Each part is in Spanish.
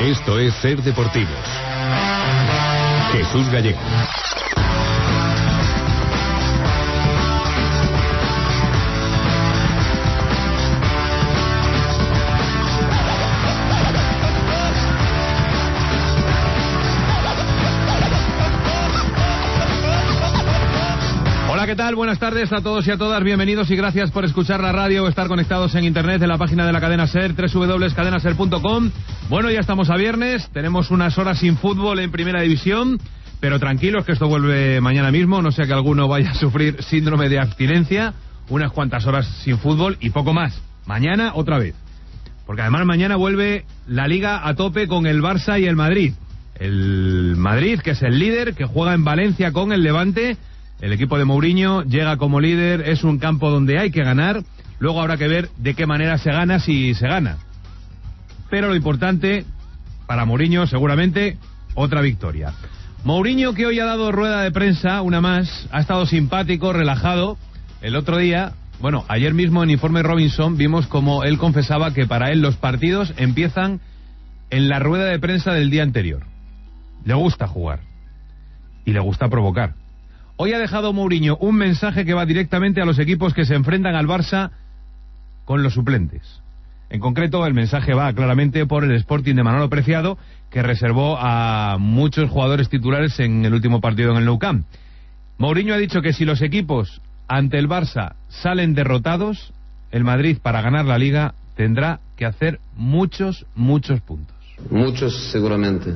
Esto es Ser Deportivos. Jesús Gallego. ¿Qué tal? Buenas tardes a todos y a todas, bienvenidos y gracias por escuchar la radio o estar conectados en internet en la página de la cadena SER, www.cadenaser.com. Bueno, ya estamos a viernes, tenemos unas horas sin fútbol en primera división, pero tranquilos que esto vuelve mañana mismo, no sea que alguno vaya a sufrir síndrome de abstinencia, unas cuantas horas sin fútbol y poco más. Mañana otra vez, porque además mañana vuelve la Liga a tope con el Barça y el Madrid. El Madrid, que es el líder, que juega en Valencia con el Levante. El equipo de Mourinho llega como líder, es un campo donde hay que ganar, luego habrá que ver de qué manera se gana, si se gana. Pero lo importante, para Mourinho seguramente, otra victoria. Mourinho, que hoy ha dado rueda de prensa, una más, ha estado simpático, relajado. El otro día, bueno, ayer mismo en Informe Robinson vimos como él confesaba que para él los partidos empiezan en la rueda de prensa del día anterior. Le gusta jugar y le gusta provocar. Hoy ha dejado Mourinho un mensaje que va directamente a los equipos que se enfrentan al Barça con los suplentes. En concreto, el mensaje va claramente por el Sporting de Manolo Preciado, que reservó a muchos jugadores titulares en el último partido en el Nou Camp. Mourinho ha dicho que si los equipos ante el Barça salen derrotados, el Madrid, para ganar la Liga, tendrá que hacer muchos puntos. Muchos seguramente.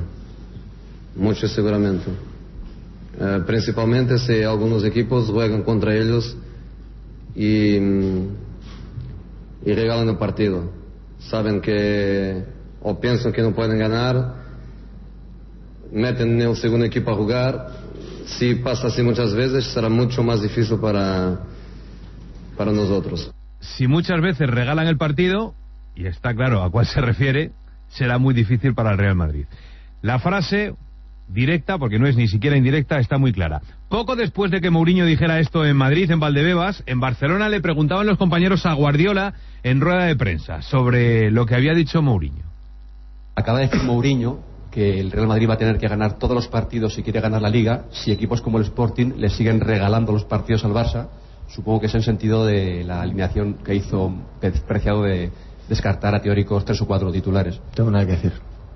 Principalmente si algunos equipos juegan contra ellos y regalan el partido. Saben que, o piensan que no pueden ganar, meten el segundo equipo a jugar. Si pasa así muchas veces, será mucho más difícil para nosotros. Si muchas veces regalan el partido, y está claro a cuál se refiere, será muy difícil para el Real Madrid. La frase directa, porque no es ni siquiera indirecta, está muy clara. Poco después de que Mourinho dijera esto en Madrid, en Valdebebas, en Barcelona le preguntaban los compañeros a Guardiola en rueda de prensa sobre lo que había dicho Mourinho. Acaba de decir Mourinho que el Real Madrid va a tener que ganar todos los partidos si quiere ganar la Liga, si equipos como el Sporting le siguen regalando los partidos al Barça. Supongo que es en sentido de la alineación que hizo Preciado de descartar a teóricos 3 o 4 titulares. Tengo nada que decir.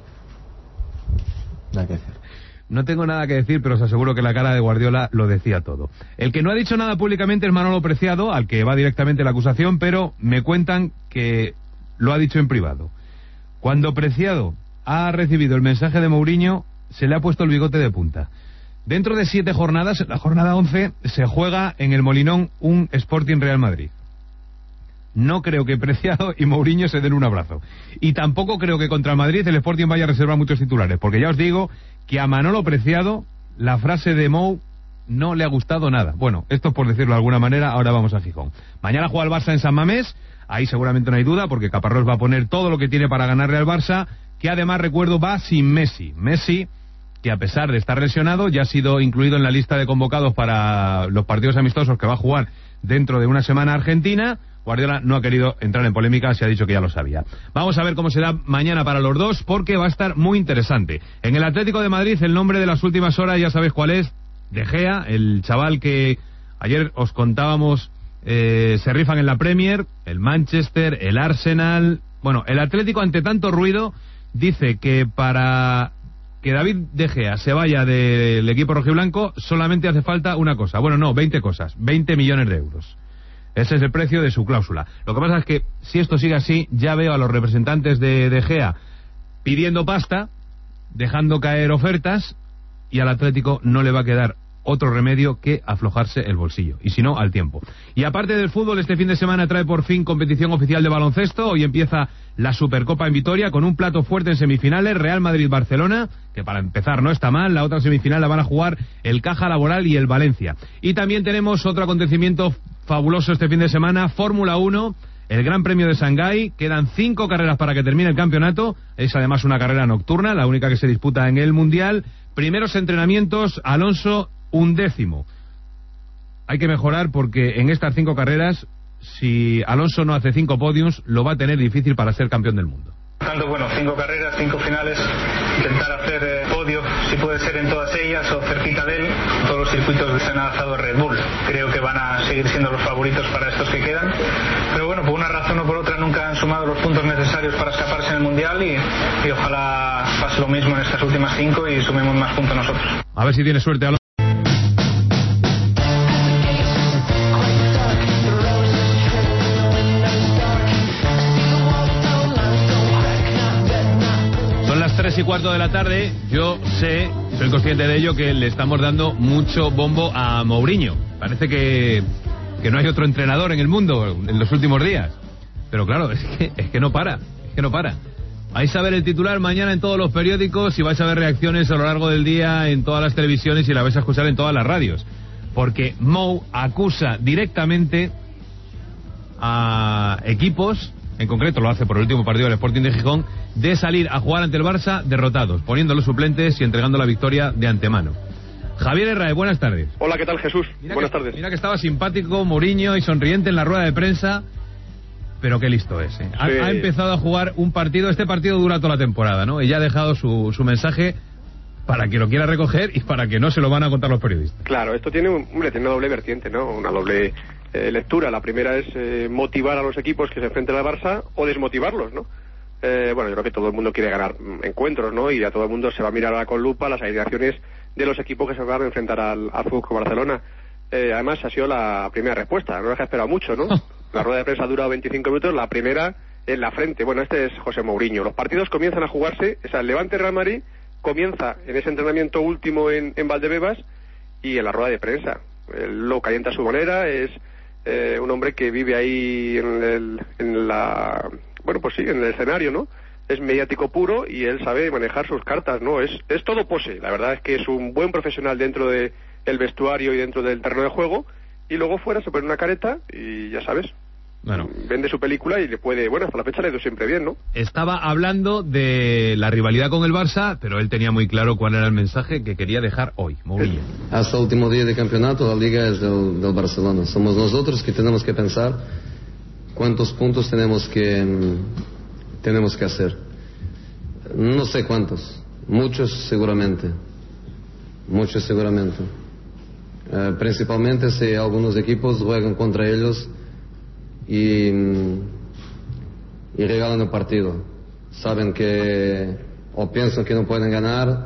No tengo nada que decir, pero os aseguro que la cara de Guardiola lo decía todo. El que no ha dicho nada públicamente es Manolo Preciado, al que va directamente la acusación, pero me cuentan que lo ha dicho en privado. Cuando Preciado ha recibido el mensaje de Mourinho, se le ha puesto el bigote de punta. Dentro de 7 jornadas, en la jornada 11, se juega en el Molinón un Sporting Real Madrid. No creo que Preciado y Mourinho se den un abrazo. Y tampoco creo que contra el Madrid el Sporting vaya a reservar muchos titulares, porque ya os digo que a Manolo Preciado la frase de Mou no le ha gustado nada. Bueno, esto es por decirlo de alguna manera. Ahora vamos a Gijón. Mañana juega el Barça en San Mamés. Ahí seguramente no hay duda, porque Caparrós va a poner todo lo que tiene para ganarle al Barça, que además, recuerdo, va sin Messi. Messi, que a pesar de estar lesionado, ya ha sido incluido en la lista de convocados para los partidos amistosos que va a jugar dentro de una semana Argentina. Guardiola no ha querido entrar en polémica, se ha dicho que ya lo sabía. Vamos a ver cómo será mañana para los dos, porque va a estar muy interesante. En el Atlético de Madrid, el nombre de las últimas horas ya sabéis cuál es: De Gea, el chaval que ayer os contábamos se rifan en la Premier, el Manchester, el Arsenal. Bueno, el Atlético, ante tanto ruido, dice que para que David De Gea se vaya del equipo rojiblanco solamente hace falta una cosa. Bueno, no, 20 cosas, 20 millones de euros. Ese es el precio de su cláusula. Lo que pasa es que si esto sigue así, ya veo a los representantes de De Gea pidiendo pasta, dejando caer ofertas, y al Atlético no le va a quedar otro remedio que aflojarse el bolsillo, y si no, al tiempo. Y aparte del fútbol, este fin de semana trae por fin competición oficial de baloncesto. Hoy empieza la Supercopa en Vitoria con un plato fuerte en semifinales: Real Madrid-Barcelona, que para empezar no está mal. La otra semifinal la van a jugar el Caja Laboral y el Valencia. Y también tenemos otro acontecimiento fabuloso este fin de semana: Fórmula 1, el Gran Premio de Shanghái. Quedan 5 carreras para que termine el campeonato. Es además una carrera nocturna, la única que se disputa en el Mundial. Primeros entrenamientos, Alonso 11º. Hay que mejorar, porque en estas 5 carreras, si Alonso no hace 5 podiums, lo va a tener difícil para ser campeón del mundo. buscando 5 carreras, 5 finales, intentar hacer podio, si puede ser en todas ellas o cerquita de él. Todos los circuitos se han adaptado a Red Bull, creo que van a seguir siendo los favoritos para estos que quedan, pero bueno, por una razón o por otra nunca han sumado los puntos necesarios para escaparse en el Mundial y ojalá pase lo mismo en estas últimas 5 y sumemos más puntos nosotros. A ver si tiene suerte, Alonso. Son las 3:15 de la tarde. Yo soy consciente de ello, que le estamos dando mucho bombo a Mourinho. Parece que no hay otro entrenador en el mundo en los últimos días. Pero claro, es que no para. Vais a ver el titular mañana en todos los periódicos y vais a ver reacciones a lo largo del día en todas las televisiones y la vais a escuchar en todas las radios. Porque Mou acusa directamente a equipos, en concreto lo hace por el último partido del Sporting de Gijón, de salir a jugar ante el Barça derrotados, poniendo los suplentes y entregando la victoria de antemano. Javier Herraez, buenas tardes. Hola, ¿qué tal, Jesús? Buenas tardes. Mira que estaba simpático Mourinho y sonriente en la rueda de prensa. Pero qué listo es, ¿eh? Sí. Ha empezado a jugar un partido. Este partido dura toda la temporada, ¿no? Y ya ha dejado su mensaje para que lo quiera recoger y para que no se lo van a contar los periodistas. Claro, esto tiene una doble vertiente, ¿no? Una doble lectura. La primera es motivar a los equipos que se enfrenten al Barça o desmotivarlos, ¿no? Bueno, yo creo que todo el mundo quiere ganar encuentros, ¿no? Y a todo el mundo se va a mirar ahora con lupa las alineaciones de los equipos que se van a enfrentar al FC Barcelona. Además, ha sido la primera respuesta. No es que ha esperado mucho, ¿no? La rueda de prensa ha durado 25 minutos, la primera en la frente. Bueno, este es José Mourinho. Los partidos comienzan a jugarse, o sea, el Levante Real Madrid comienza en ese entrenamiento último en Valdebebas y en la rueda de prensa. Él lo calienta a su manera, es un hombre que vive ahí en el escenario, ¿no? Es mediático puro y él sabe manejar sus cartas, ¿no? Es todo pose. La verdad es que es un buen profesional dentro del vestuario y dentro del terreno de juego. Y luego fuera se pone una careta y ya sabes, bueno, vende su película y le puede, hasta la fecha le ha ido siempre bien, ¿no? Estaba hablando de la rivalidad con el Barça, pero él tenía muy claro cuál era el mensaje que quería dejar hoy, Mourinho. Hasta el último día de campeonato la liga es del Barcelona. Somos nosotros que tenemos que pensar cuántos puntos tenemos que hacer. No sé cuántos, muchos seguramente. Principalmente si algunos equipos juegan contra ellos y regalan el partido. Saben que o piensan que no pueden ganar,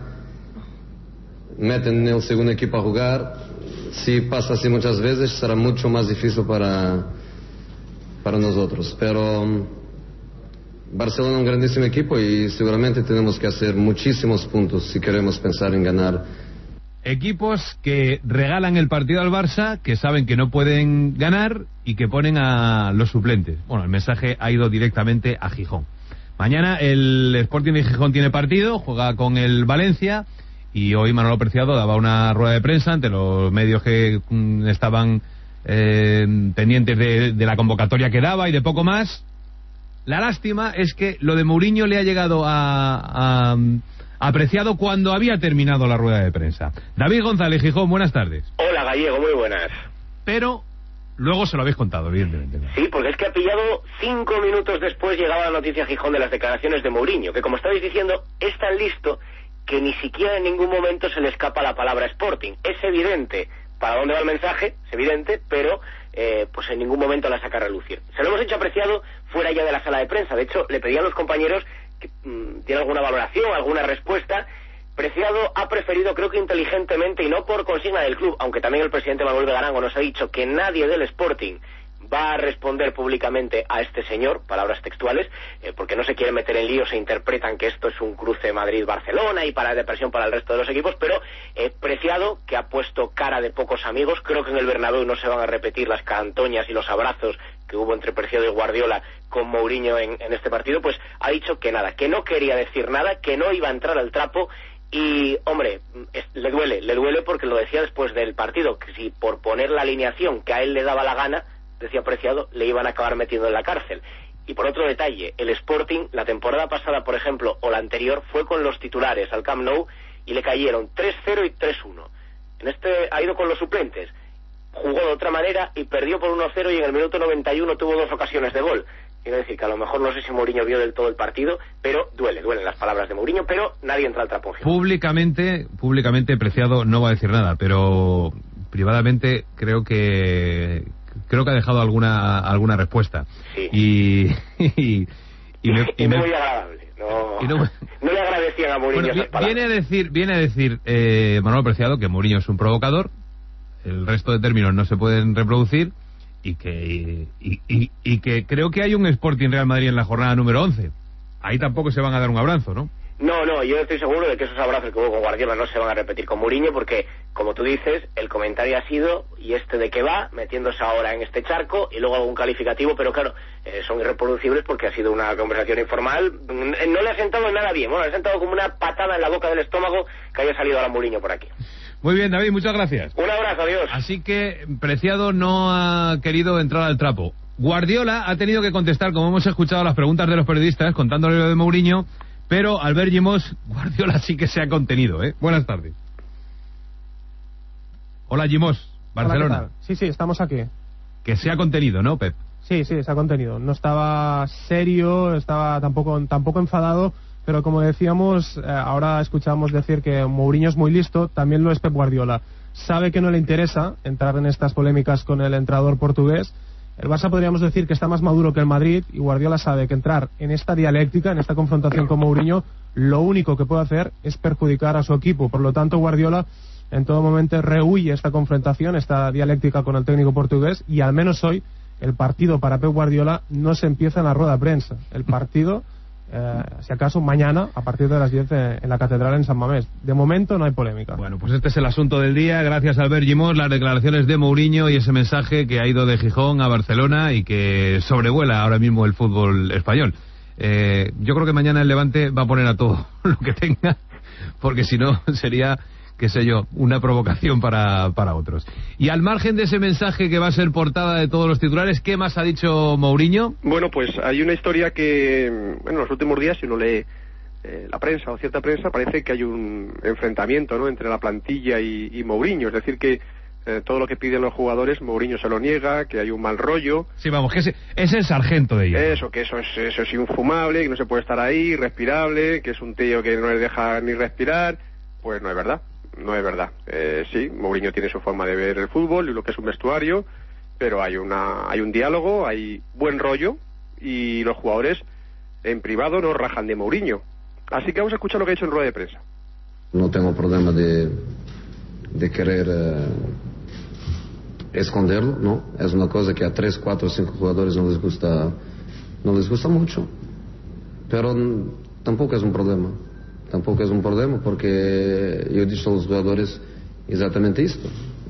meten el segundo equipo a jugar. Si pasa así muchas veces será mucho más difícil para nosotros. Pero Barcelona es un grandísimo equipo y seguramente tenemos que hacer muchísimos puntos si queremos pensar en ganar. Equipos que regalan el partido al Barça, que saben que no pueden ganar y que ponen a los suplentes. Bueno, el mensaje ha ido directamente a Gijón. Mañana el Sporting de Gijón tiene partido, juega con el Valencia y hoy Manolo Preciado daba una rueda de prensa ante los medios que estaban pendientes de la convocatoria que daba y de poco más. La lástima es que lo de Mourinho le ha llegado apreciado cuando había terminado la rueda de prensa. David González, Gijón, buenas tardes. Hola, Gallego, muy buenas. Pero luego se lo habéis contado, evidentemente, ¿no? Sí, porque es que ha pillado 5 minutos después llegaba la noticia a Gijón de las declaraciones de Mourinho, que como estabais diciendo, es tan listo que ni siquiera en ningún momento se le escapa la palabra Sporting. Es evidente para dónde va el mensaje, es evidente, pero pues en ningún momento la saca a relucir. Se lo hemos hecho apreciado fuera ya de la sala de prensa. De hecho, le pedían los compañeros que diera alguna valoración, alguna respuesta. Preciado ha preferido, creo que inteligentemente y no por consigna del club, aunque también el presidente Manuel Begarango nos ha dicho que nadie del Sporting va a responder públicamente a este señor, palabras textuales, porque no se quiere meter en líos, se interpretan que esto es un cruce Madrid-Barcelona y para depresión para el resto de los equipos, pero Preciado, que ha puesto cara de pocos amigos, creo que en el Bernabéu no se van a repetir las cantoñas y los abrazos que hubo entre Preciado y Guardiola con Mourinho en este partido, pues ha dicho que nada, que no quería decir nada, que no iba a entrar al trapo. Y, hombre, le duele porque lo decía después del partido, que si por poner la alineación que a él le daba la gana, decía Preciado, le iban a acabar metiendo en la cárcel. Y por otro detalle, el Sporting, la temporada pasada, por ejemplo, o la anterior, fue con los titulares al Camp Nou y le cayeron 3-0 y 3-1. En este ha ido con los suplentes, jugó de otra manera y perdió por 1-0 y en el minuto 91 tuvo 2 ocasiones de gol. Quiero decir que a lo mejor no sé si Mourinho vio del todo el partido, pero duelen las palabras de Mourinho, pero nadie entra al trapo. Públicamente Preciado no va a decir nada, pero privadamente creo que ha dejado alguna respuesta. Sí. Y muy agradable. No le agradecían a Mourinho esas palabras. Viene a decir Manolo Preciado que Mourinho es un provocador, el resto de términos no se pueden reproducir, y que creo que hay un Sporting Real Madrid en la jornada número 11. Ahí tampoco se van a dar un abrazo, ¿no? No, yo estoy seguro de que esos abrazos que hubo con Guardiola no se van a repetir con Mourinho, porque, como tú dices, el comentario ha sido, ¿y este de qué va? Metiéndose ahora en este charco, y luego algún calificativo, pero claro, son irreproducibles porque ha sido una conversación informal. No le ha sentado nada bien, le ha sentado como una patada en la boca del estómago que haya salido ahora Mourinho por aquí. Muy bien, David, muchas gracias. Un abrazo, adiós. Así que Preciado no ha querido entrar al trapo. Guardiola ha tenido que contestar, como hemos escuchado, las preguntas de los periodistas, contándole lo de Mourinho, pero Albert Gimós, Guardiola sí que se ha contenido, ¿eh? Buenas tardes. Hola, Gimós, Barcelona. Hola, sí, estamos aquí. Que se ha contenido, ¿no, Pep? Sí, se ha contenido. No estaba serio, estaba tampoco enfadado, pero como decíamos, ahora escuchamos decir que Mourinho es muy listo, también lo es Pep Guardiola. Sabe que no le interesa entrar en estas polémicas con el entrenador portugués. El Barça podríamos decir que está más maduro que el Madrid, y Guardiola sabe que entrar en esta dialéctica, en esta confrontación con Mourinho, lo único que puede hacer es perjudicar a su equipo. Por lo tanto, Guardiola en todo momento rehuye esta confrontación, esta dialéctica con el técnico portugués, y al menos hoy el partido para Pep Guardiola no se empieza en la rueda de prensa. El partido, si acaso mañana, a partir de las 10 en la Catedral en San Mamés. De momento no hay polémica. Bueno, pues este es el asunto del día. Gracias a Albert Gimós, las declaraciones de Mourinho y ese mensaje que ha ido de Gijón a Barcelona y que sobrevuela ahora mismo el fútbol español. Yo creo que mañana el Levante va a poner a todo lo que tenga, porque si no sería, qué sé yo, una provocación para otros. Y al margen de ese mensaje que va a ser portada de todos los titulares, ¿qué más ha dicho Mourinho? Bueno, pues hay una historia que, en los últimos días, si uno lee la prensa o cierta prensa, parece que hay un enfrentamiento, ¿no?, entre la plantilla y Mourinho. Es decir, que todo lo que piden los jugadores, Mourinho se lo niega, que hay un mal rollo. Sí, vamos, que es el sargento de ellos. Eso es infumable, que no se puede estar ahí, irrespirable, que es un tío que no les deja ni respirar. Pues no es verdad. No es verdad. Sí, Mourinho tiene su forma de ver el fútbol y lo que es un vestuario, pero hay un diálogo, hay buen rollo, y los jugadores en privado no rajan de Mourinho. Así que vamos a escuchar lo que ha hecho en rueda de prensa. No tengo problema de querer esconderlo, ¿no? Es una cosa que a 3, 4, 5 jugadores no les gusta mucho, pero tampoco es un problema. Tampoco es un problema, porque yo he dicho a los jugadores exactamente esto.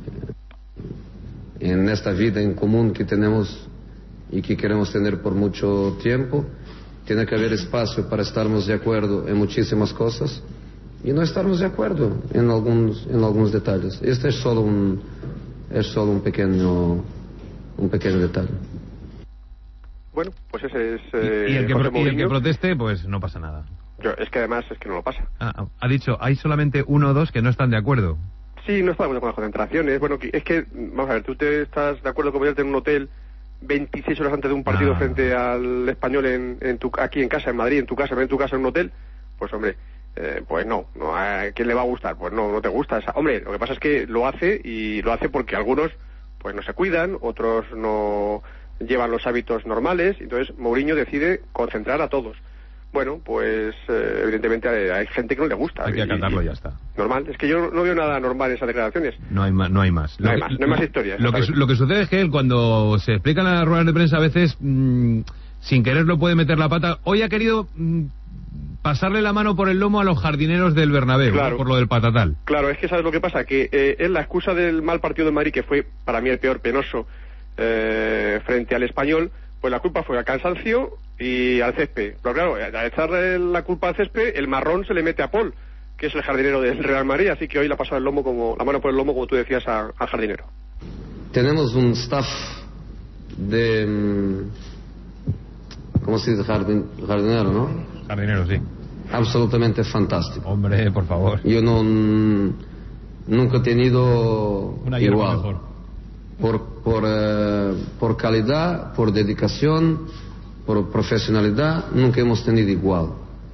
En esta vida en común que tenemos y que queremos tener por mucho tiempo, tiene que haber espacio para estarnos de acuerdo en muchísimas cosas y no estarnos de acuerdo en algunos detalles. Este es solo un pequeño detalle. Bueno, pues ese es y el que proteste, pues no pasa nada. Es que además es que no lo pasa. Ha dicho, hay solamente 1 o 2 que no están de acuerdo. Sí, no estamos con las concentraciones. Bueno, es que, vamos a ver, ¿tú estás de acuerdo con ponerte en un hotel 26 horas antes de un partido frente al Español aquí en casa, en Madrid, en tu casa en un hotel? Pues hombre, pues no, ¿a quién le va a gustar? Pues no te gusta. Hombre, lo que pasa es que lo hace porque algunos pues no se cuidan, otros no llevan los hábitos normales, entonces Mourinho decide concentrar a todos. Bueno, pues evidentemente hay gente que no le gusta. Hay que acatarlo y ya está. Normal, es que yo no veo nada normal en esas declaraciones. No hay más. No hay más historias. Lo que sucede es que él, cuando se explican en las ruedas de prensa, a veces sin quererlo puede meter la pata. Hoy ha querido pasarle la mano por el lomo a los jardineros del Bernabéu, claro, ¿no?, por lo del patatal. Claro, es que ¿sabes lo que pasa? Que es la excusa del mal partido de Madrid, que fue para mí el peor, penoso, frente al Español. Pues la culpa fue al cansancio y al césped. Pero claro, al echarle la culpa al césped, el marrón se le mete a Paul, que es el jardinero del Real Madrid, así que hoy le ha pasado la mano por el lomo, como tú decías, al jardinero. Tenemos un staff de... ¿cómo se dice? Jardinero, ¿no? Jardinero, sí. Absolutamente fantástico. Hombre, por favor. Yo nunca he tenido una hierba igual. Mejor. Por calidad, por dedicación, por profesionalidad, nunca hemos tenido igual.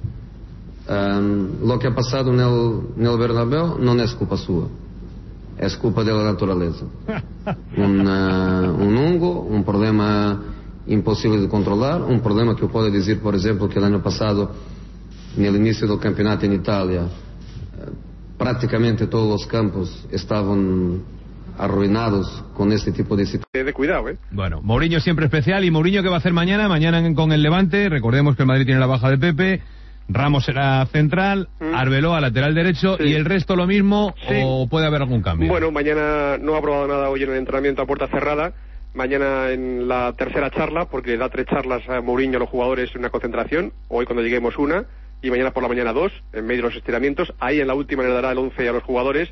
Lo que ha pasado en el Bernabéu no es culpa suya, es culpa de la naturaleza. Un hongo, un problema imposible de controlar, un problema que yo puedo decir, por ejemplo, que el año pasado, en el inicio del campeonato en Italia, prácticamente todos los campos estaban arruinados con este tipo de situaciones. De cuidado, ¿eh? Bueno, Mourinho siempre especial. ¿Y Mourinho qué va a hacer mañana? Mañana con el Levante. Recordemos que el Madrid tiene la baja de Pepe. Ramos será central, Arbeloa lateral derecho, y el resto lo mismo, o puede haber algún cambio. Bueno, mañana no ha probado nada hoy en el entrenamiento a puerta cerrada. Mañana en la tercera charla, porque da 3 charlas a Mourinho a los jugadores en una concentración. Hoy cuando lleguemos una, y mañana por la mañana 2, en medio de los estiramientos. Ahí en la última le dará el 11 a los jugadores.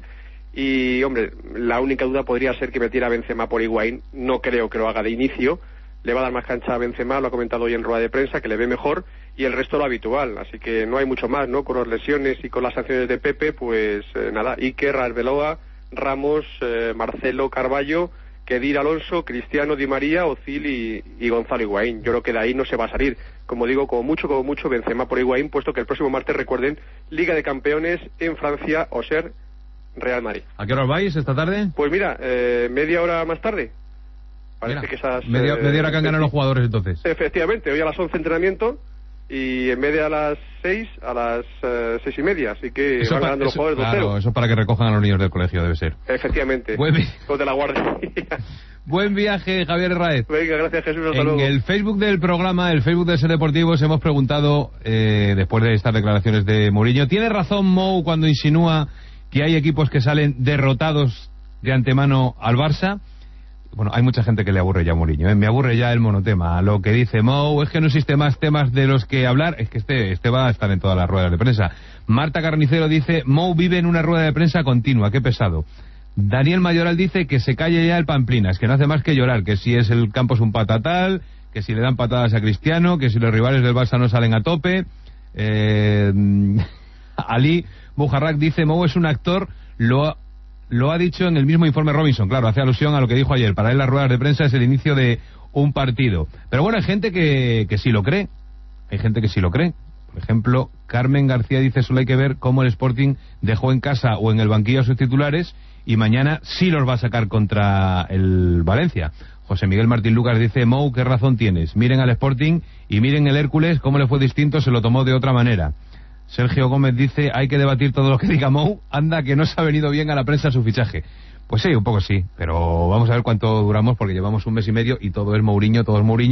Y, hombre, la única duda podría ser que metiera a Benzema por Higuaín. No creo que lo haga de inicio. Le va a dar más cancha a Benzema, lo ha comentado hoy en rueda de prensa, que le ve mejor, y el resto lo habitual. Así que no hay mucho más, ¿no? Con las lesiones y con las sanciones de Pepe, pues nada. Iker, Arbeloa, Ramos, Marcelo, Carballo, Kedir, Alonso, Cristiano, Di María, Ozil y Gonzalo Higuaín. Yo creo que de ahí no se va a salir. Como digo, como mucho Benzema por Higuaín, puesto que el próximo martes, recuerden, Liga de Campeones en Francia, o ser Real Madrid. ¿A qué hora vais esta tarde? Pues mira, media hora más tarde. Parece que esas... Media hora que han ganado los jugadores, entonces. Efectivamente, hoy a las 11 entrenamiento, y en media a las 6, a las 6:30, así que van ganando los jugadores 2-0. Claro, eso para que recojan a los niños del colegio, debe ser. Efectivamente, los de la guardia. Buen viaje, Javier Herráez. Venga, gracias, Jesús, hasta luego. En el Facebook del programa, el Facebook de Ser Deportivos, hemos preguntado, después de estas declaraciones de Mourinho, ¿tiene razón Mou cuando insinúa que hay equipos que salen derrotados de antemano al Barça? Bueno, hay mucha gente que le aburre ya a Mourinho, me aburre ya el monotema. Lo que dice Mou es que no existe más temas de los que hablar. Es que este va a estar en todas las ruedas de prensa. Marta Carnicero dice, Mou vive en una rueda de prensa continua, qué pesado. Daniel Mayoral dice que se calle ya el Pamplinas, que no hace más que llorar, que si es el campo es un patatal, que si le dan patadas a Cristiano, que si los rivales del Barça no salen a tope. Ali Bujarrak dice, Mou es un actor, lo ha dicho en el mismo informe Robinson, claro, hace alusión a lo que dijo ayer. Para él las ruedas de prensa es el inicio de un partido. Pero bueno, hay gente que sí lo cree. Hay gente que sí lo cree. Por ejemplo, Carmen García dice, solo hay que ver cómo el Sporting dejó en casa o en el banquillo a sus titulares y mañana sí los va a sacar contra el Valencia. José Miguel Martín Lucas dice, Mou, ¿qué razón tienes? Miren al Sporting y miren el Hércules, cómo le fue distinto, se lo tomó de otra manera. Sergio Gómez dice, hay que debatir todo lo que diga Mou, anda que no se ha venido bien a la prensa su fichaje. Pues sí, un poco sí, pero vamos a ver cuánto duramos, porque llevamos 1 mes y medio y todo es Mourinho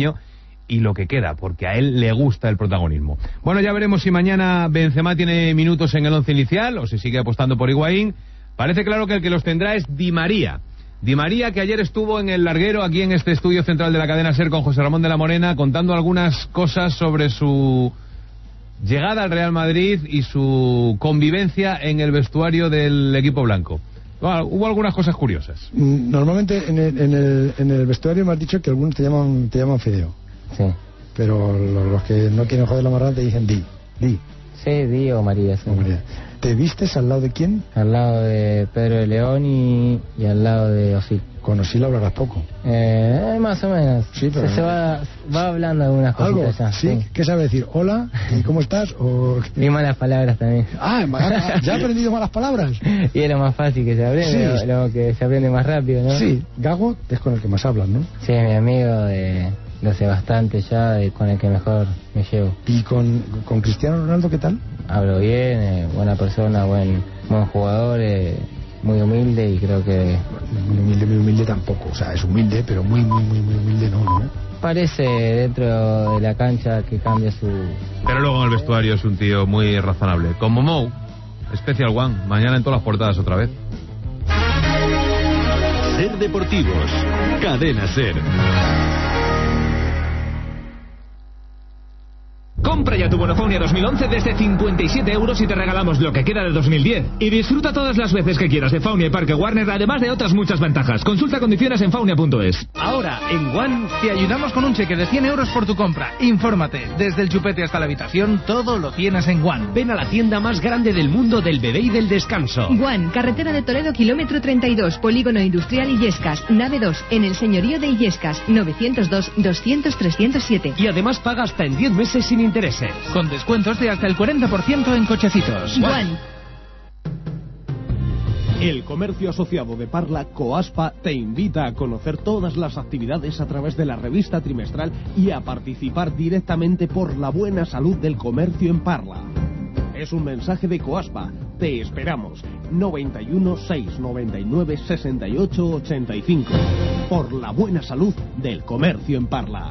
y lo que queda, porque a él le gusta el protagonismo. Bueno, ya veremos si mañana Benzema tiene minutos en el 11 inicial o si sigue apostando por Higuaín. Parece claro que el que los tendrá es Di María. Di María, que ayer estuvo en el larguero aquí en este estudio central de la cadena SER con José Ramón de la Morena, contando algunas cosas sobre su llegada al Real Madrid y su convivencia en el vestuario del equipo blanco. Bueno, hubo algunas cosas curiosas. Normalmente en el vestuario me has dicho que algunos te llaman Fideo. Sí. Pero los que no quieren joder la marrana te dicen Di. Sí, Di o María. Sí. O María. ¿Te vistes al lado de quién? Al lado de Pedro de León y al lado de Ozil. Con Ozil hablarás poco. Más o menos. Sí, pero se va hablando algunas cositas ya. ¿Sí? ¿Qué sabe decir? ¿Hola? ¿Y cómo estás? Y malas palabras también. ¿Ya ha aprendido malas palabras? Y es lo más fácil que se aprende, lo que se aprende más rápido, ¿no? Sí, Gago es con el que más hablan, ¿no? Sí, mi amigo de hace bastante ya, con el que mejor me llevo. ¿Y con Cristiano Ronaldo qué tal? Hablo bien, buena persona, buen jugador, muy humilde y creo que... Muy humilde tampoco, o sea, es humilde, pero muy humilde no. Parece dentro de la cancha que cambia su... Pero luego en el vestuario es un tío muy razonable. Como Mou, Special One, mañana en todas las portadas otra vez. Ser Deportivos, Cadena SER. Compra ya tu Bonofaunia 2011 desde 57 € y te regalamos lo que queda de 2010. Y disfruta todas las veces que quieras de Faunia y Parque Warner, además de otras muchas ventajas. Consulta condiciones en faunia.es. Ahora, en One, te ayudamos con un cheque de 100 € por tu compra. Infórmate. Desde el chupete hasta la habitación, todo lo tienes en One. Ven a la tienda más grande del mundo del bebé y del descanso. One, carretera de Toledo, kilómetro 32, Polígono Industrial Illescas, nave 2, en el señorío de Illescas, 902-200-307. Y además paga hasta en 10 meses sin intereses. Con descuentos de hasta el 40% en cochecitos. One. El comercio asociado de Parla, Coaspa, te invita a conocer todas las actividades a través de la revista trimestral y a participar directamente por la buena salud del comercio en Parla. Es un mensaje de Coaspa. Te esperamos. 91 699 68 85. Por la buena salud del comercio en Parla.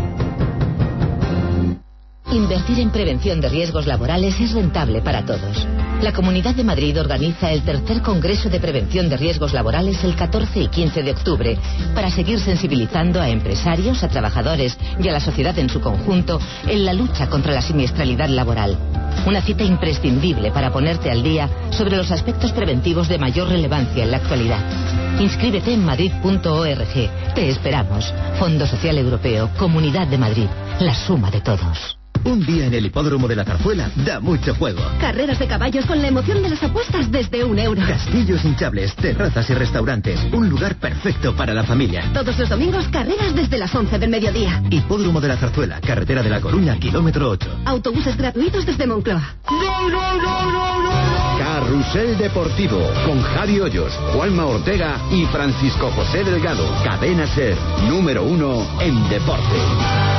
Invertir en prevención de riesgos laborales es rentable para todos. La Comunidad de Madrid organiza el tercer Congreso de Prevención de Riesgos Laborales el 14 y 15 de octubre para seguir sensibilizando a empresarios, a trabajadores y a la sociedad en su conjunto en la lucha contra la siniestralidad laboral. Una cita imprescindible para ponerte al día sobre los aspectos preventivos de mayor relevancia en la actualidad. Inscríbete en madrid.org. Te esperamos. Fondo Social Europeo, Comunidad de Madrid. La suma de todos. Un día en el hipódromo de la Zarzuela da mucho juego. Carreras de caballos con la emoción de las apuestas desde €1. Castillos hinchables, terrazas y restaurantes. Un lugar perfecto para la familia. Todos los domingos, carreras desde las 11 del mediodía. Hipódromo de la Zarzuela, carretera de La Coruña, kilómetro 8. Autobuses gratuitos desde Moncloa. ¡Gol, gol, gol, gol, gol! Carrusel Deportivo, con Javi Hoyos, Juanma Ortega y Francisco José Delgado. Cadena SER, número 1 en deporte.